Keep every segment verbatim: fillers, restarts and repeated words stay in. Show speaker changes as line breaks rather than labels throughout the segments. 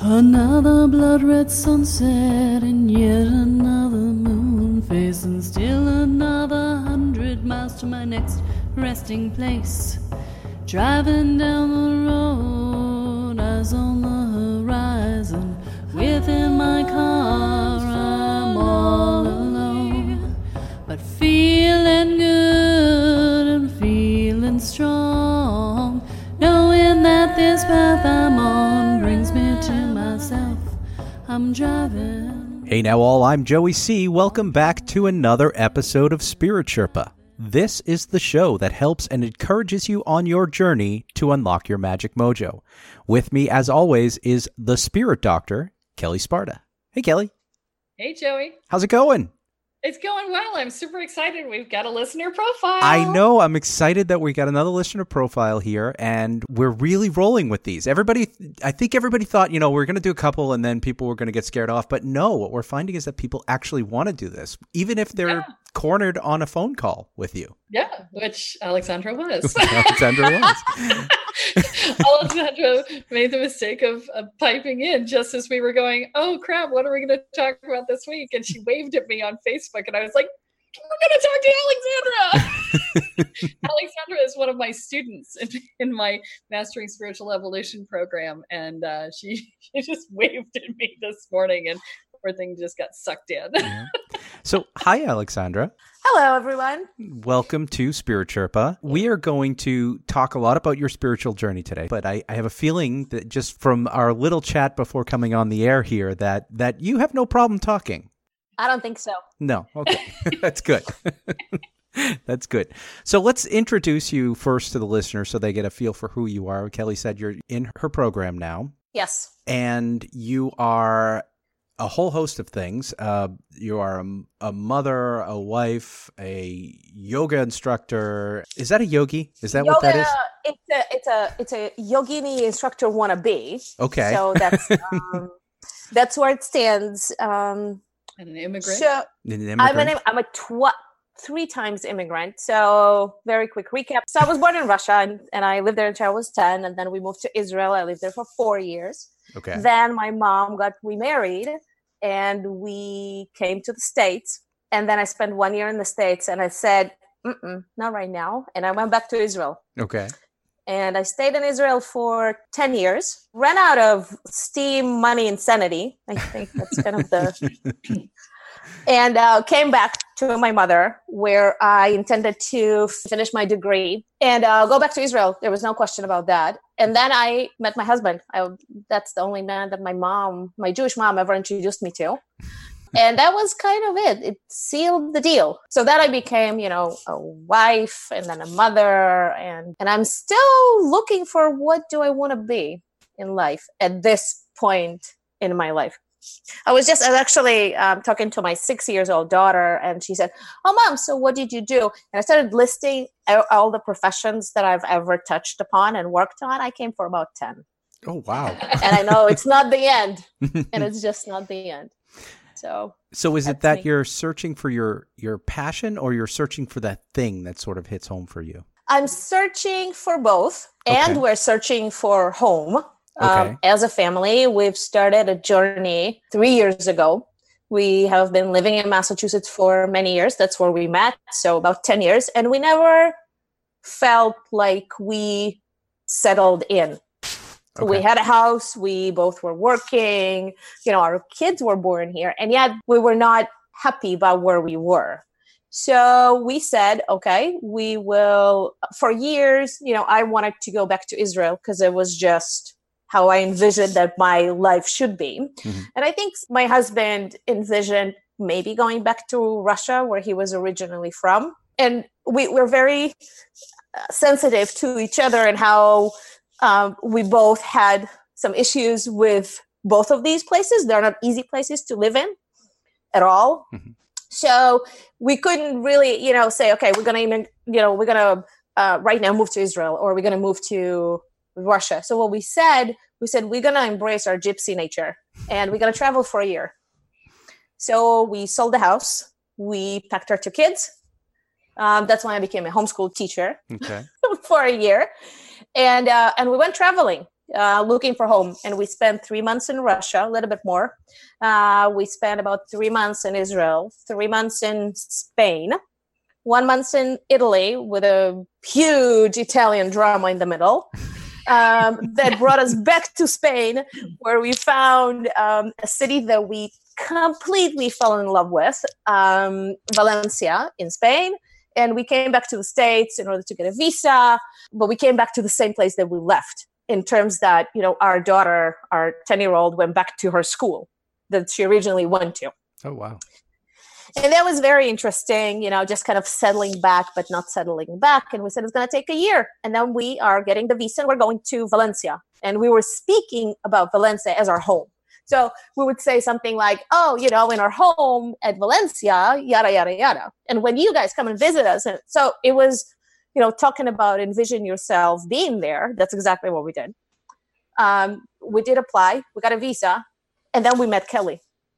Another blood red sunset and yet another moon face, and still another hundred miles to my next resting place. Driving down the road, eyes on the horizon. Within my car, I'm all alone, but feeling good and feeling strong, knowing that this path I'm on brings me to myself. I'm driving.
Hey now all, I'm Joey C. Welcome back to another episode of Spirit Sherpa. This is the show that helps and encourages you on your journey to unlock your magic mojo. With me, as always, is the Spirit Doctor, Kelly Sparta. Hey, Kelly.
Hey, Joey.
How's it going?
It's going well. I'm super excited. We've got a listener profile.
I know. I'm excited that we got another listener profile here, and we're really rolling with these. Everybody, I think everybody thought, you know, we're going to do a couple and then people were going to get scared off. But no, what we're finding is that people actually want to do this, even if they're yeah. cornered on a phone call with you.
Yeah, which Alexandra was.
Alexandra was.
Alexandra made the mistake of, of piping in just as we were going, oh crap, what are we going to talk about this week? And she waved at me on Facebook and I was like, we're going to talk to Alexandra. Alexandra is one of my students in, in my Mastering Spiritual Evolution program. And uh, she, she just waved at me this morning and poor thing just got sucked in.
Yeah. So, hi, Alexandra.
Hello, everyone.
Welcome to Spirit Sherpa. We are going to talk a lot about your spiritual journey today, but I, I have a feeling that just from our little chat before coming on the air here that, that you have no problem talking.
I don't think so.
No. Okay. That's good. That's good. So let's introduce you first to the listener so they get a feel for who you are. Kelly said you're in her program now.
Yes.
And you are a whole host of things. Uh, you are a, a mother, a wife, a yoga instructor. Is that a yogi? Is that
yoga,
what that is?
It's a it's a it's a yogini instructor wannabe.
Okay.
So that's um, that's where it stands. Um,
and an immigrant.
So
an immigrant.
I'm an I'm a tw- three times immigrant. So very quick recap. So I was born in Russia and, and I lived there until I was ten, and then we moved to Israel. I lived there for four years.
Okay.
Then my mom got remarried and we came to the States. And then I spent one year in the States and I said, Mm-mm, not right now. And I went back to Israel.
Okay.
And I stayed in Israel for ten years, ran out of steam, money, and sanity. I think that's kind of the... and uh, came back to my mother, where I intended to finish my degree and uh, go back to Israel. There was no question about that. And then I met my husband. I, that's the only man that my mom, my Jewish mom, ever introduced me to. And that was kind of it. It sealed the deal. So that I became, you know, a wife and then a mother. And, and I'm still looking for what do I want to be in life at this point in my life. I was just I was actually um, talking to my six years old daughter, and she said, oh, Mom, so what did you do? And I started listing all the professions that I've ever touched upon and worked on. I came for about ten.
Oh, wow.
And I know it's not the end, and it's just not the end. So
so is it that
me.
You're searching for your, your passion, or you're searching for that thing that sort of hits home for you?
I'm searching for both, and
okay.
we're searching for home.
Okay.
Um, as a family, we've started a journey three years ago. We have been living in Massachusetts for many years. That's where we met. So about ten years. And we never felt like we settled in. Okay. We had a house. We both were working. You know, our kids were born here. And yet we were not happy about where we were. So we said, okay, we will, for years, you know, I wanted to go back to Israel because it was just how I envisioned that my life should be. Mm-hmm. And I think my husband envisioned maybe going back to Russia, where he was originally from. And we were very sensitive to each other and how um, we both had some issues with both of these places. They're not easy places to live in at all. Mm-hmm. So we couldn't really, you know, say, okay, we're going to, you know, we're going to uh, right now move to Israel, or we're going to move to Russia. So what we said, we said, we're going to embrace our gypsy nature and we're going to travel for a year. So we sold the house. We packed our two kids. Um, that's when I became a homeschool teacher.
Okay.
For a year. And, uh, and we went traveling. uh, looking for home. And we spent three months in Russia, a little bit more. Uh, we spent about three months in Israel, three months in Spain, one month in Italy with a huge Italian drama in the middle. Um, that brought us back to Spain, where we found um, a city that we completely fell in love with, um, Valencia in Spain. And we came back to the States in order to get a visa, but we came back to the same place that we left, in terms that, you know, our daughter, our ten-year-old, went back to her school that she originally went to.
Oh, wow.
And that was very interesting, you know, just kind of settling back, but not settling back. And we said it's going to take a year. And then we are getting the visa and we're going to Valencia. And we were speaking about Valencia as our home. So we would say something like, oh, you know, in our home at Valencia, yada, yada, yada. And when you guys come and visit us. And so it was, you know, talking about envision yourself being there. That's exactly what we did. Um, we did apply. We got a visa. And then we met Kelly.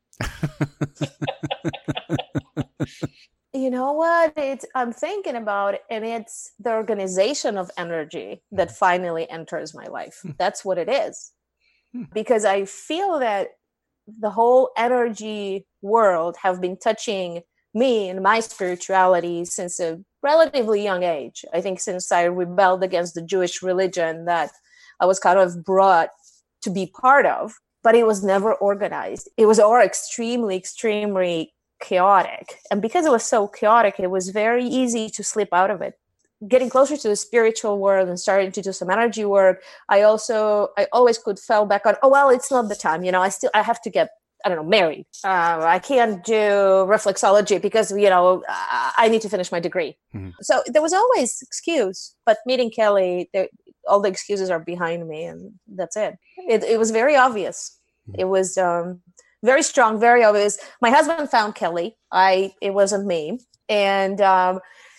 You know what? It's I'm thinking about, and it's the organization of energy that finally enters my life. That's what it is. Because I feel that the whole energy world have been touching me and my spirituality since a relatively young age. I think since I rebelled against the Jewish religion that I was kind of brought to be part of, but it was never organized. It was all extremely, extremely chaotic. And because it was so chaotic, it was very easy to slip out of it. Getting closer to the spiritual world and starting to do some energy work, I also, I always could fall back on, oh, well, it's not the time. You know, I still, I have to get, I don't know, married. Uh, I can't do reflexology because, you know, I need to finish my degree. Mm-hmm. So there was always excuse, but meeting Kelly, there, all the excuses are behind me and that's it. It, it was very obvious. Mm-hmm. It was um, very strong, very obvious. My husband found Kelly. I, it wasn't me. And, um,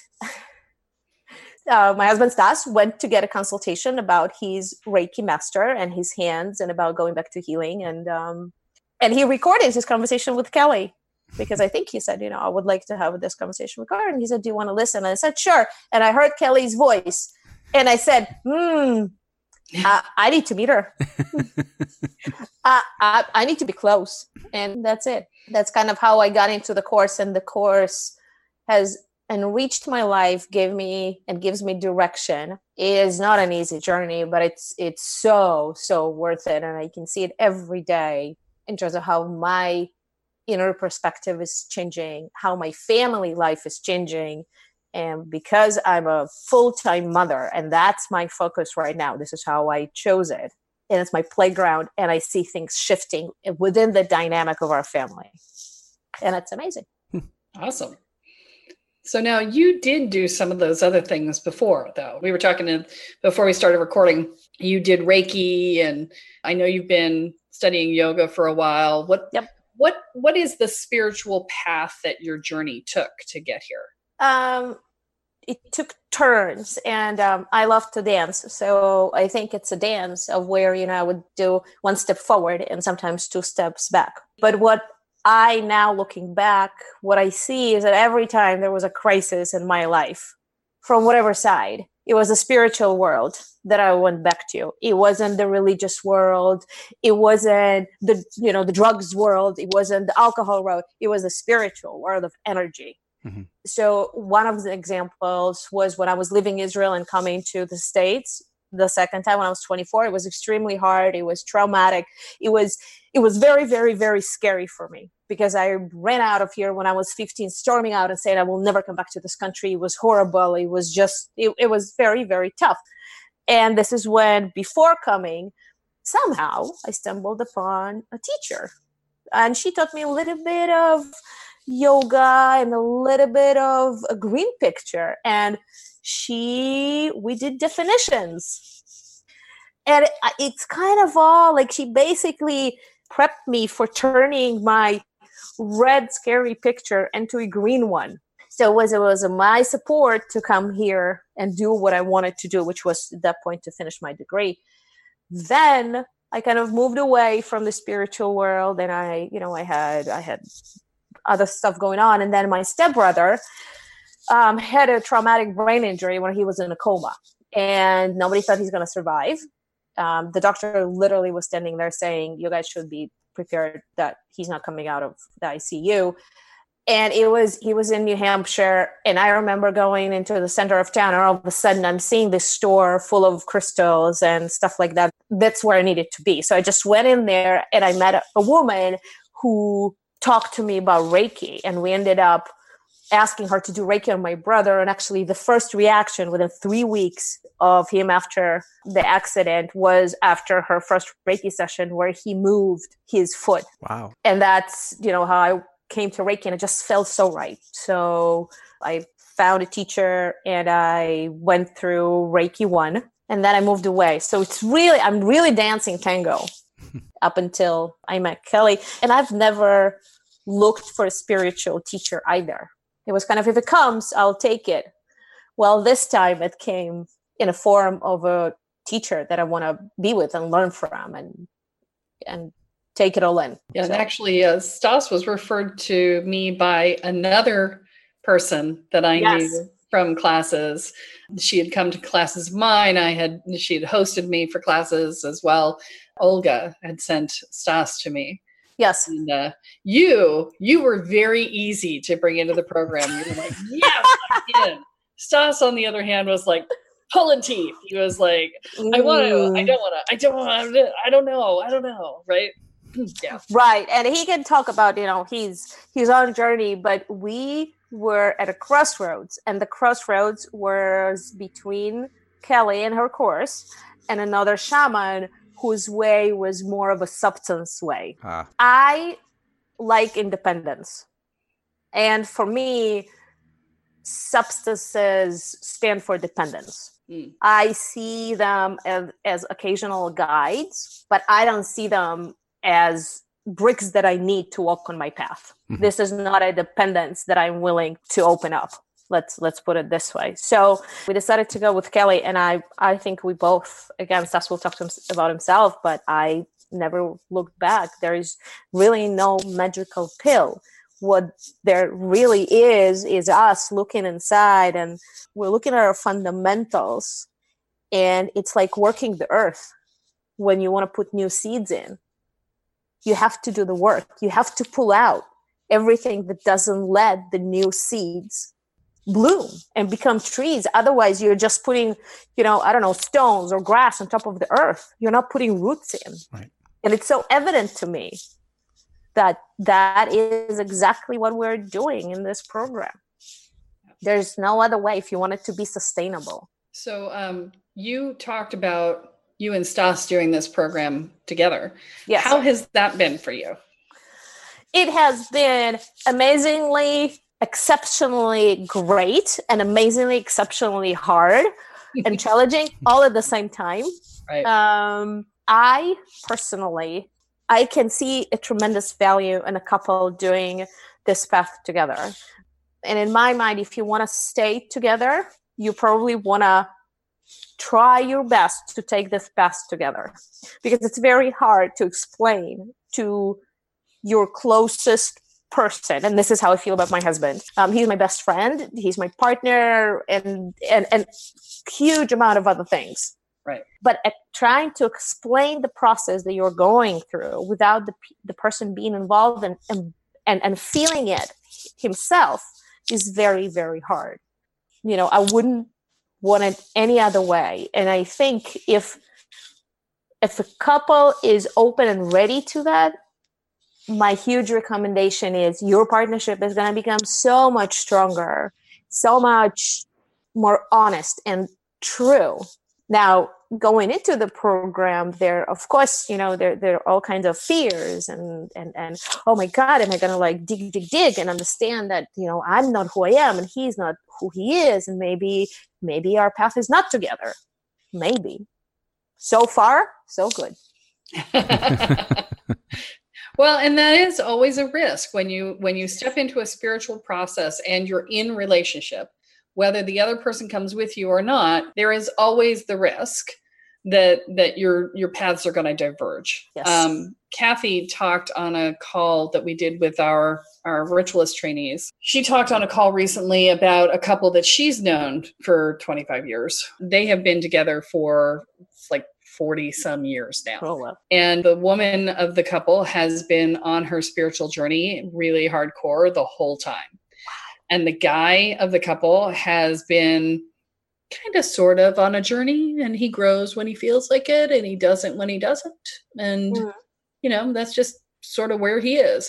Uh, my husband Stas went to get a consultation about his Reiki master and his hands and about going back to healing. And um, and he recorded his conversation with Kelly because I think he said, you know, I would like to have this conversation with her. And he said, do you want to listen? And I said, sure. And I heard Kelly's voice. And I said, hmm, I, I need to meet her. I, I, I need to be close. And that's it. That's kind of how I got into the course. And the course has enriched my life, gave me and gives me direction. It is not an easy journey, but it's it's so, so worth it. And I can see it every day in terms of how my inner perspective is changing, how my family life is changing. And because I'm a full-time mother, and that's my focus right now, this is how I chose it. And it's my playground, and I see things shifting within the dynamic of our family. And it's amazing.
Awesome. So now you did do some of those other things before, though. We were talking to, before we started recording, you did Reiki, and I know you've been studying yoga for a while. What,
yep.
what, what is the spiritual path that your journey took to get here?
Um, it took turns, and um, I love to dance. So I think it's a dance of where, you know, I would do one step forward and sometimes two steps back. But what I now looking back, what I see is that every time there was a crisis in my life, from whatever side, it was the spiritual world that I went back to. It wasn't the religious world. It wasn't the, you know, the drugs world. It wasn't the alcohol world. It was the spiritual world of energy. Mm-hmm. So one of the examples was when I was living in Israel and coming to the States the second time when I was twenty-four. It was extremely hard. It was traumatic. It was, it was very, very, very scary for me because I ran out of here when I was fifteen, storming out and saying, I will never come back to this country. It was horrible. It was just, it, it was very, very tough. And this is when, before coming, somehow I stumbled upon a teacher, and she taught me a little bit of yoga and a little bit of a green picture. And she, we did definitions. And it, it's kind of all like she basically prepped me for turning my red scary picture into a green one. So it was, it was my support to come here and do what I wanted to do, which was at that point to finish my degree. Then I kind of moved away from the spiritual world, and I, you know, I had, I had other stuff going on. And then my stepbrother um, had a traumatic brain injury when he was in a coma, and nobody thought he's going to survive. Um, the doctor literally was standing there saying, you guys should be prepared that he's not coming out of the I C U. And it was, he was in New Hampshire. And I remember going into the center of town, and all of a sudden I'm seeing this store full of crystals and stuff like that. That's where I needed to be. So I just went in there, and I met a, a woman who talked to me about Reiki. And we ended up asking her to do Reiki on my brother. And actually the first reaction within three weeks of him after the accident was after her first Reiki session, where he moved his foot.
Wow.
And that's, you know, how I came to Reiki, and it just felt so right. So I found a teacher, and I went through Reiki one, and then I moved away. So it's really, I'm really dancing tango up until I met Kelly. And I've never looked for a spiritual teacher either. It was kind of, if it comes, I'll take it. Well, this time it came in a form of a teacher that I want to be with and learn from and and take it all in.
Yeah,
So.
and actually, uh, Stas was referred to me by another person that I
Yes.
knew from classes. She had come to classes of mine. I had she had hosted me for classes as well. Olga had sent Stas to me.
Yes.
And uh, you, you were very easy to bring into the program. You were like, yes, I'm in. Stas, on the other hand, was like pulling teeth. He was like, I want to, I don't want to, I don't want to, I don't know, I don't know, right? Yeah.
Right. And he can talk about, you know, he's he's on a journey, but we were at a crossroads, and the crossroads was between Kelly and her course and another shaman whose way was more of a substance way.
Ah.
I like independence. And for me, substances stand for dependence.
Mm.
I see them as, as occasional guides, but I don't see them as bricks that I need to walk on my path.
Mhm.
This is not a dependence that I'm willing to open up. Let's let's put it this way. So we decided to go with Kelly, and I I think we both, again, Stas will talk to him about himself, but I never looked back. There is really no magical pill. What there really is is us looking inside, and we're looking at our fundamentals, and it's like working the earth. When you want to put new seeds in, you have to do the work. You have to pull out everything that doesn't let the new seeds bloom and become trees. Otherwise, you're just putting, you know, I don't know, stones or grass on top of the earth. You're not putting roots in.
Right.
And it's so evident to me that that is exactly what we're doing in this program. There's no other way if you want it to be sustainable.
So um, you talked about you and Stas doing this program together.
Yes.
How has that been for you?
It has been amazingly, exceptionally great, and amazingly, exceptionally hard and challenging all at the same time.
Right.
Um, I personally, I can see a tremendous value in a couple doing this path together. And in my mind, if you want to stay together, you probably want to try your best to take this path together, because it's very hard to explain to your closest person. And this is how I feel about my husband. Um, he's my best friend. He's my partner, and and and huge amount of other things.
Right.
But at trying to explain the process that you're going through without the the person being involved and and and, and feeling it himself is very, very hard. You know, I wouldn't want it any other way. And I think if if a couple is open and ready to that, my huge recommendation is your partnership is going to become so much stronger, so much more honest and true. Now, going into the program, there, of course, you know, there, there are all kinds of fears and, and, and, oh my God, am I going to like dig, dig, dig and understand that, you know, I'm not who I am and he's not who he is. And maybe, maybe our path is not together. Maybe. So far, so good.
Well, and that is always a risk when you when you step into a spiritual process and you're in relationship, whether the other person comes with you or not, there is always the risk that that your your paths are going to diverge.
Yes.
Um, Kathy talked on a call that we did with our our ritualist trainees. She talked on a call recently about a couple that she's known for twenty-five years. They have been together for like forty some years now.
Oh, wow.
And the woman of the couple has been on her spiritual journey really hardcore the whole time. And the guy of the couple has been kind of sort of on a journey, and he grows when he feels like it and he doesn't when he doesn't. And, mm. you know, that's just sort of where he is.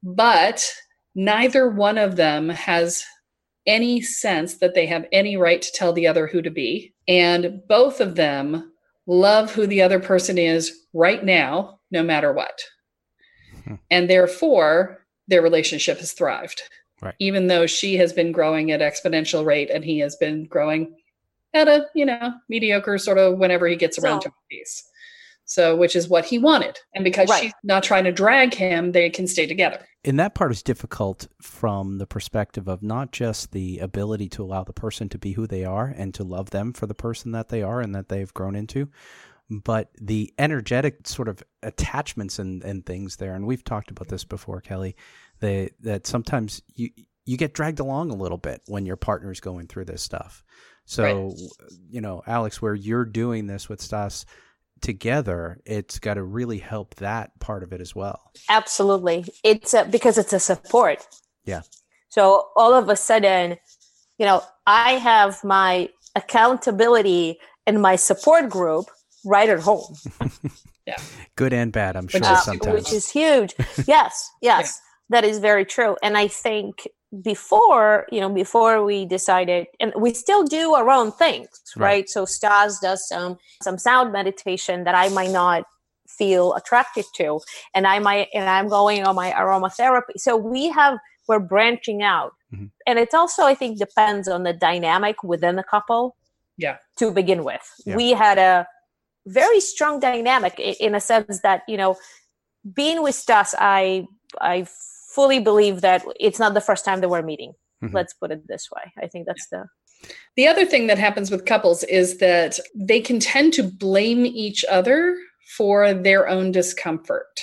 But neither one of them has any sense that they have any right to tell the other who to be. And both of them love who the other person is right now, no matter what. Hmm. And therefore, their relationship has thrived.
Right.
Even though she has been growing at exponential rate and he has been growing at a, you know, mediocre sort of whenever he gets around so, to a piece. So, which is what he wanted. And because right. she's not trying to drag him, they can stay together.
And that part is difficult from the perspective of not just the ability to allow the person to be who they are and to love them for the person that they are and that they've grown into, but the energetic sort of attachments and, and things there. And we've talked about this before, Kelly, they, that sometimes you, you get dragged along a little bit when your partner's going through this stuff. So, right. you know, Alex, where you're doing this with Stas together, it's got to really help that part of it as well.
Absolutely. It's a, because it's a support.
Yeah.
So all of a sudden, you know, I have my accountability and my support group right at home.
Yeah.
Good and bad, I'm sure,
uh,
sometimes. Which
is huge. Yes, yes, yeah. That is very true. And I think before, you know, before we decided, and we still do our own things, right? right? So Stas does some some sound meditation that I might not feel attracted to, and I might, and I'm going on my aromatherapy. So we have, we're branching out, mm-hmm. and it's also, I think, depends on the dynamic within the couple.
Yeah.
To begin with,
yeah.
we had a very strong dynamic in a sense that, you know, being with Stas, I I. fully believe that it's not the first time that we're meeting. Mm-hmm. Let's put it this way. I think that's the...
The other thing that happens with couples is that they can tend to blame each other for their own discomfort.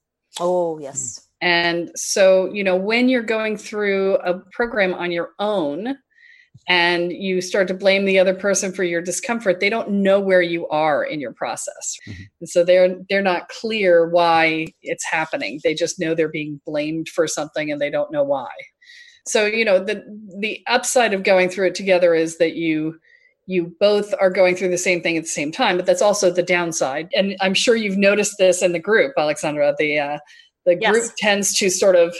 Oh, yes.
And so, you know, when you're going through a program on your own and you start to blame the other person for your discomfort, they don't know where you are in your process. Mm-hmm. And so they're they're not clear why it's happening. They just know they're being blamed for something and they don't know why. So, you know, the the upside of going through it together is that you you both are going through the same thing at the same time, but that's also the downside. And I'm sure you've noticed this in the group, Alexandra. The uh, the yes. group tends to sort of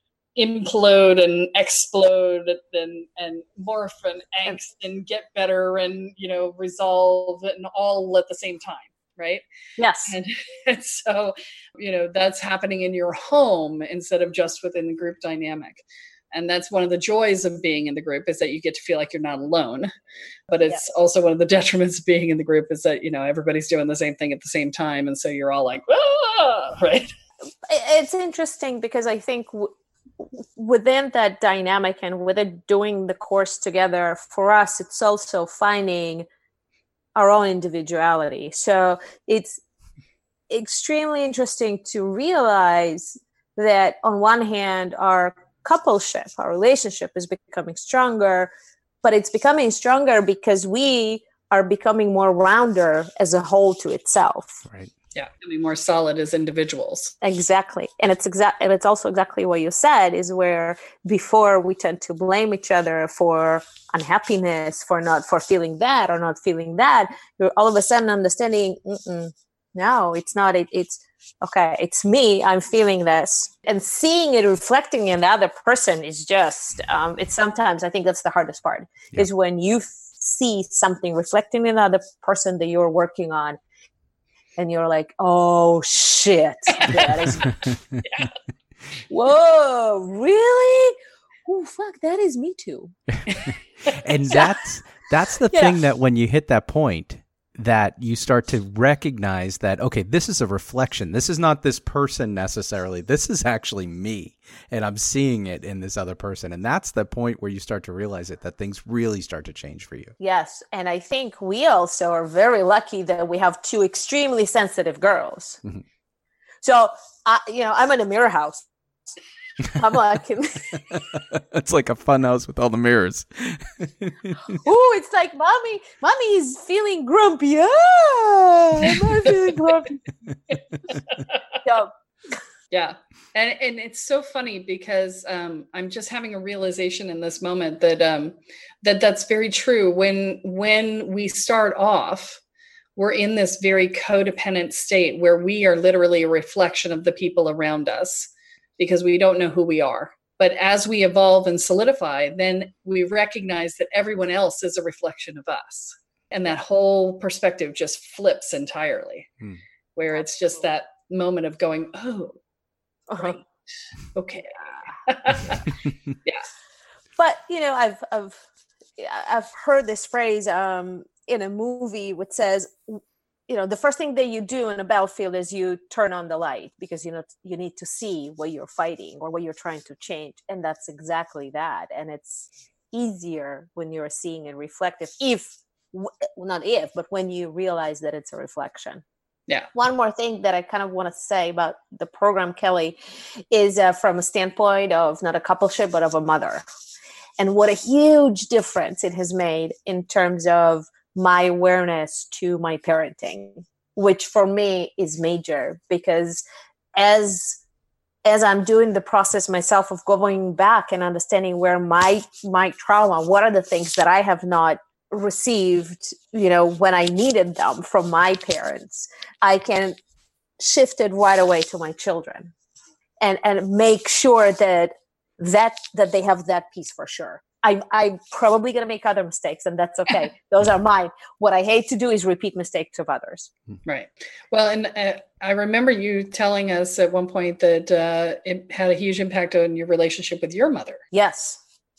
implode and explode and and morph and angst and get better and, you know, resolve and all at the same time, right?
Yes.
And, and so, you know, that's happening in your home instead of just within the group dynamic. And that's one of the joys of being in the group, is that you get to feel like you're not alone. But it's yeah. also one of the detriments of being in the group is that, you know, everybody's doing the same thing at the same time. And so you're all like, ah, right?
It's interesting because I think w- within that dynamic and within doing the course together, for us, it's also finding our own individuality. So it's extremely interesting to realize that on one hand, our coupleship, our relationship is becoming stronger, but it's becoming stronger because we are becoming more rounder as a whole to itself.
Right.
Yeah, to be more solid as individuals.
Exactly. And it's exact and it's also exactly what you said, is where before we tend to blame each other for unhappiness, for not for feeling that or not feeling that. You're all of a sudden understanding, Mm-mm, no, it's not. It, it's okay. It's me. I'm feeling this, and seeing it reflecting in the other person is just. Um, it's sometimes I think that's the hardest part yeah. is when you f- see something reflecting in the other person that you're working on. And you're like, oh, shit. That is... yeah. Whoa, really? Oh, fuck, that is me too.
And that's that's the yeah. thing that when you hit that point, that you start to recognize that, okay, this is a reflection. This is not this person necessarily. This is actually me. And I'm seeing it in this other person. And that's the point where you start to realize it, that things really start to change for you.
Yes. And I think we also are very lucky that we have two extremely sensitive girls. Mm-hmm. So, uh, you know, I'm in a mirror house. I'm like,
it's like a fun house with all the mirrors.
oh, it's like, mommy, mommy is feeling grumpy. Ah, am I feeling grumpy? So,
yeah. And and it's so funny because um, I'm just having a realization in this moment that um, that that's very true. When when we start off, we're in this very codependent state where we are literally a reflection of the people around us because we don't know who we are. But as we evolve and solidify, then we recognize that everyone else is a reflection of us. And that whole perspective just flips entirely, hmm. where it's just that moment of going, oh, right. Okay. Yeah.
But, you know, I've, I've, I've heard this phrase um, in a movie which says, you know, the first thing that you do in a battlefield is you turn on the light because, you know, you need to see what you're fighting or what you're trying to change. And that's exactly that. And it's easier when you're seeing and reflective, if, well, not if, but when you realize that it's a reflection.
Yeah.
One more thing that I kind of want to say about the program, Kelly, is uh, from a standpoint of not a coupleship, but of a mother. And what a huge difference it has made in terms of my awareness to my parenting, which for me is major because as as I'm doing the process myself of going back and understanding where my my trauma, what are the things that I have not received, you know, when I needed them from my parents, I can shift it right away to my children and and make sure that that that they have that piece for sure. I, I'm probably going to make other mistakes, and that's okay. Those are mine. What I hate to do is repeat mistakes of others.
Right. Well, and uh, I remember you telling us at one point that uh, it had a huge impact on your relationship with your mother.
Yes.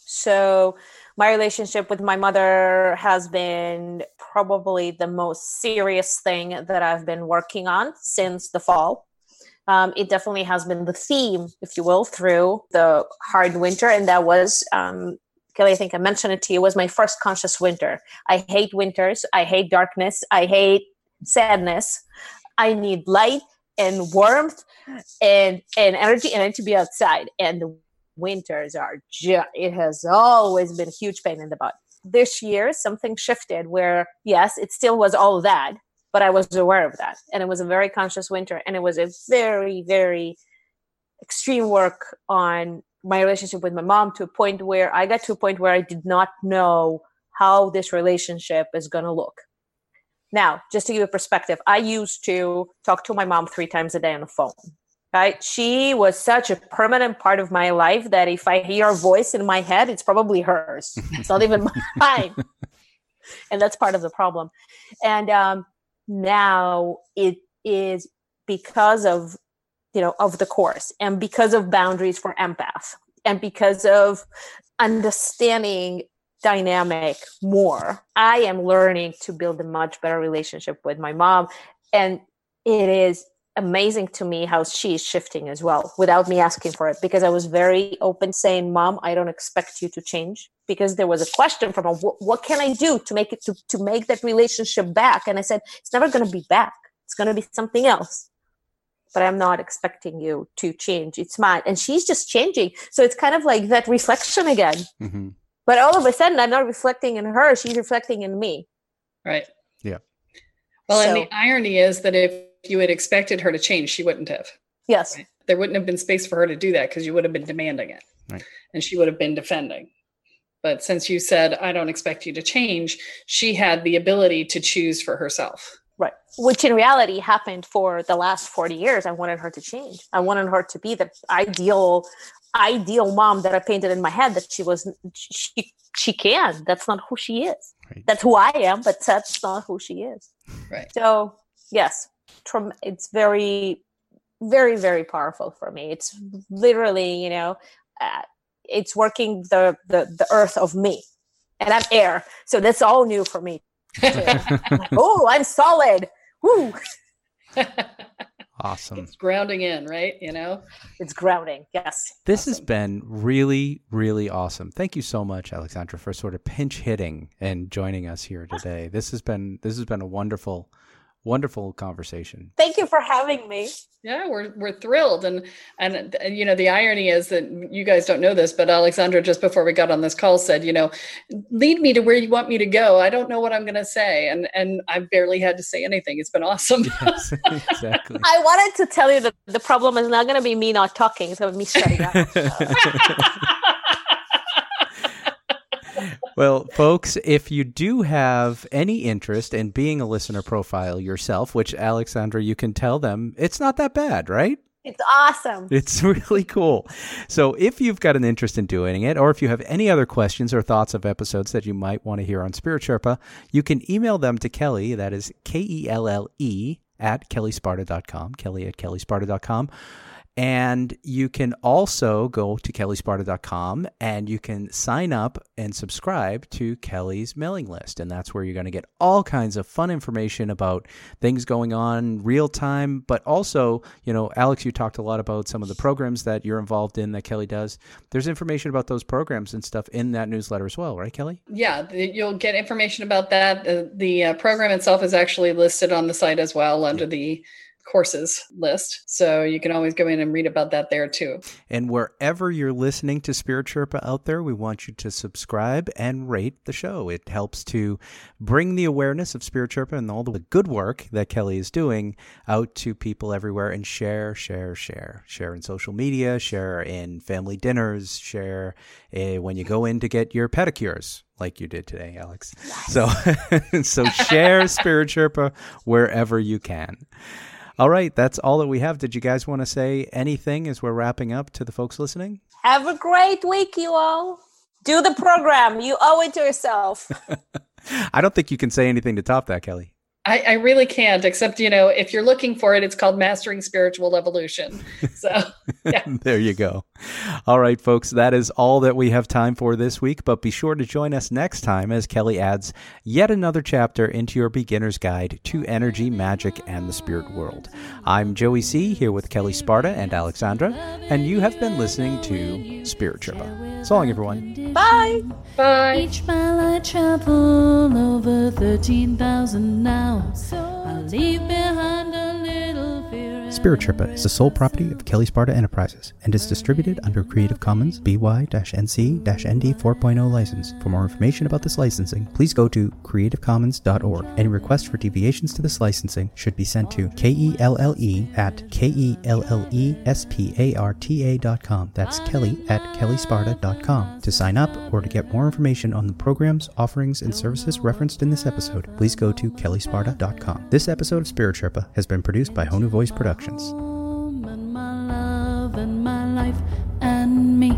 So my relationship with my mother has been probably the most serious thing that I've been working on since the fall. Um, it definitely has been the theme, if you will, through the hard winter. And that was, um, Kelly, I think I mentioned it to you, was my first conscious winter. I hate winters. I hate darkness. I hate sadness. I need light and warmth and, and energy, and I need to be outside. And the winters are just, it has always been a huge pain in the butt. This year, something shifted where, yes, it still was all that, but I was aware of that. And it was a very conscious winter. And it was a very, very extreme work on my relationship with my mom, to a point where I got to a point where I did not know how this relationship is going to look. Now, just to give you a perspective, I used to talk to my mom three times a day on the phone. Right? She was such a permanent part of my life that if I hear a voice in my head, it's probably hers. It's not even mine. And that's part of the problem. And um, now it is because of, you know, of the course, and because of boundaries for empath, and because of understanding dynamic more, I am learning to build a much better relationship with my mom. And it is amazing to me how she's shifting as well without me asking for it, because I was very open saying, Mom, I don't expect you to change, because there was a question from her, what, what can I do to make it to, to make that relationship back? And I said, it's never going to be back. It's going to be something else. But I'm not expecting you to change. It's mine. And she's just changing. So it's kind of like that reflection again. Mm-hmm. But all of a sudden, I'm not reflecting in her. She's reflecting in me.
Right.
Yeah.
Well,
so,
and the irony is that if you had expected her to change, she wouldn't have.
Yes.
Right? There wouldn't have been space for her to do that, because you would have been demanding it.
Right.
And she would have been defending. But since you said, I don't expect you to change, she had the ability to choose for herself.
Right. Which in reality happened for the last forty years. I wanted her to change. I wanted her to be the ideal, ideal mom that I painted in my head that she was, she, she can. That's not who she is. Right. That's who I am, but that's not who she is.
Right.
So yes, it's very, very, very powerful for me. It's literally, you know, uh, it's working the, the, the earth of me, and I'm air. So that's all new for me. Like, oh, I'm solid. Woo.
Awesome.
It's grounding in, right? You know,
it's grounding. Yes.
This
awesome.
has been really, really awesome. Thank you so much, Alexandra, for sort of pinch hitting and joining us here today. This has been, this has been a wonderful, Wonderful conversation.
Thank you for having me.
Yeah, we're we're thrilled, and and and you know the irony is that you guys don't know this, but Alexandra just before we got on this call said, you know, lead me to where you want me to go. I don't know what I'm going to say, and and I barely had to say anything. It's been awesome.
Yes, exactly.
I wanted to tell you that the problem is not going to be me not talking; it's going to be me shutting up.
Well, folks, if you do have any interest in being a listener profile yourself, which Alexandra, you can tell them, it's not that bad, right?
It's awesome.
It's really cool. So if you've got an interest in doing it, or if you have any other questions or thoughts of episodes that you might want to hear on Spirit Sherpa, you can email them to Kelly, that is K E L L E, at kelly sparta dot com, Kelly at kelly sparta dot com. And you can also go to kelly sparta dot com and you can sign up and subscribe to Kelly's mailing list. And that's where you're going to get all kinds of fun information about things going on real time. But also, you know, Alex, you talked a lot about some of the programs that you're involved in that Kelly does. There's information about those programs and stuff in that newsletter as well, right, Kelly?
Yeah, the, you'll get information about that. The, the uh, program itself is actually listed on the site as well under yeah. the courses list. So you can always go in and read about that there too.
And wherever you're listening to Spirit Sherpa out there, we want you to subscribe and rate the show. It helps to bring the awareness of Spirit Sherpa and all the good work that Kelly is doing out to people everywhere, and share, share, share. Share in social media, share in family dinners, share uh, when you go in to get your pedicures, like you did today, Alex. Yes. So, so share Spirit Sherpa wherever you can. All right, that's all that we have. Did you guys want to say anything as we're wrapping up to the folks listening?
Have a great week, you all. Do the program. You owe it to yourself.
I don't think you can say anything to top that, Kelly.
I, I really can't, except, you know, if you're looking for it, it's called Mastering Spiritual Evolution. So, yeah.
There you go. All right, folks, that is all that we have time for this week, but be sure to join us next time as Kelly adds yet another chapter into your beginner's guide to energy, magic, and the spirit world. I'm Joey C., here with Kelly Sparta and Alexandra, and you have been listening to Spirit Sherpa. So long, everyone.
Bye.
Bye.
Each mile I travel over thirteen thousand now. I leave behind a little fear.
Spirit Sherpa is the sole property of Kelly Sparta Enterprises and is distributed under Creative Commons B Y N C N D four point oh license. For more information about this licensing, please go to creative commons dot org. Any requests for deviations to this licensing should be sent to K E L L E at K E L L E S P A R T A dot com. That's Kelly at kelly sparta dot com. To sign up or to get more information on the programs, offerings, and services referenced in this episode, please go to kelly sparta dot com. This episode of Spirit Sherpa has been produced by Honu Voice Productions.
And my love and my life and me.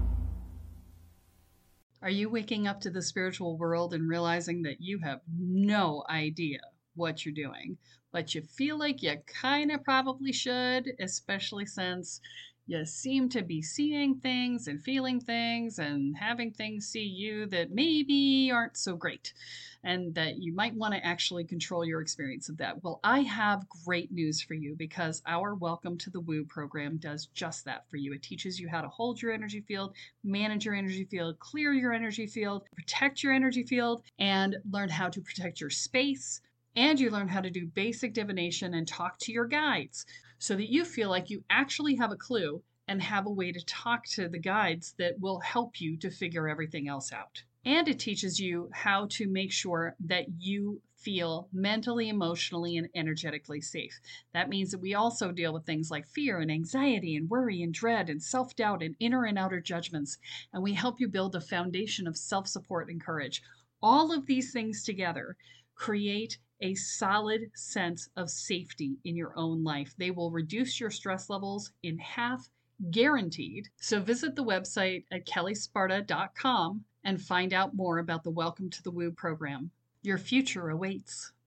Are you waking up to the spiritual world and realizing that you have no idea what you're doing, but you feel like you kind of probably should, especially since you seem to be seeing things and feeling things and having things see you that maybe aren't so great, and that you might want to actually control your experience of that? Well, I have great news for you, because our Welcome to the Woo program does just that for you. It teaches you how to hold your energy field, manage your energy field, clear your energy field, protect your energy field, and learn how to protect your space. And you learn how to do basic divination and talk to your guides, so that you feel like you actually have a clue and have a way to talk to the guides that will help you to figure everything else out. And it teaches you how to make sure that you feel mentally, emotionally, and energetically safe. That means that we also deal with things like fear and anxiety and worry and dread and self-doubt and inner and outer judgments. And we help you build a foundation of self-support and courage. All of these things together create a solid sense of safety in your own life. They will reduce your stress levels in half, guaranteed. So visit the website at kelly sparta dot com and find out more about the Welcome to the Woo program. Your future awaits.